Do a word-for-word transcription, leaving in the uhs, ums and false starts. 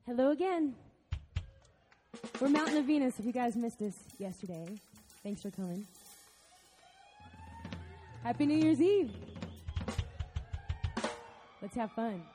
Hello again. We're Mountain of Venus, if you guys missed us yesterday. Thanks for coming. Happy New Year's Eve. Let's have fun.